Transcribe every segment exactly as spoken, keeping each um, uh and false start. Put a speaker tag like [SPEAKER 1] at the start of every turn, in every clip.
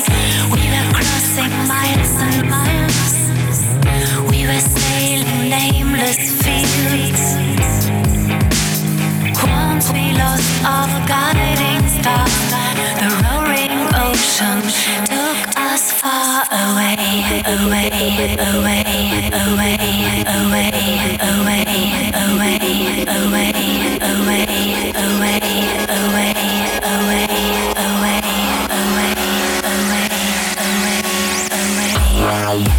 [SPEAKER 1] We were crossing miles and miles. We were sailing nameless fields. Once we lost our guiding star, the roaring ocean took us far away, away, away, away, away, away, away, away, away, away, away, away, away, away, away, away, away.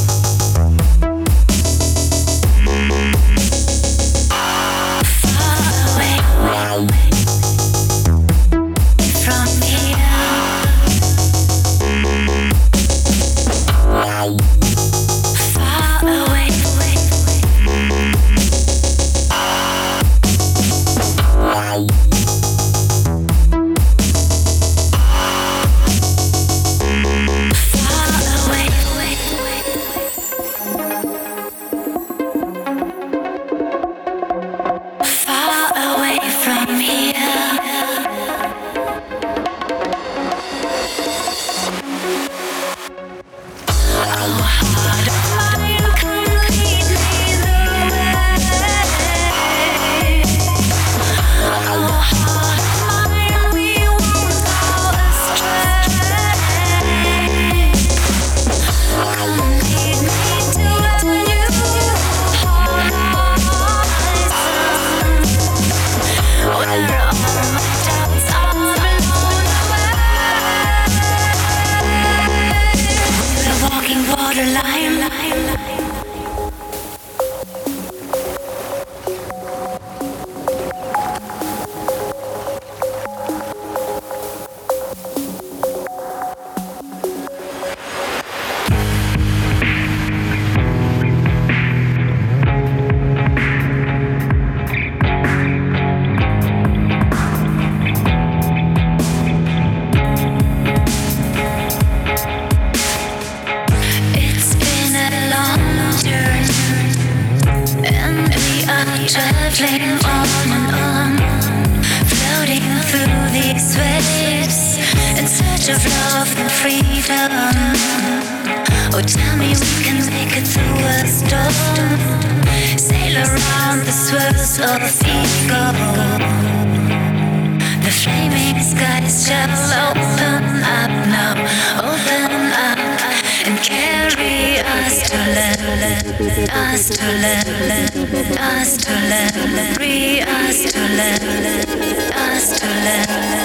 [SPEAKER 1] Traveling on and on, floating through these waves in search of love and freedom. Oh, tell me we can make it through a storm, sail around the swirls of ego. The flaming skies shall open up now, open up and carry us to land, us to land, us to land, free us to land, us to land.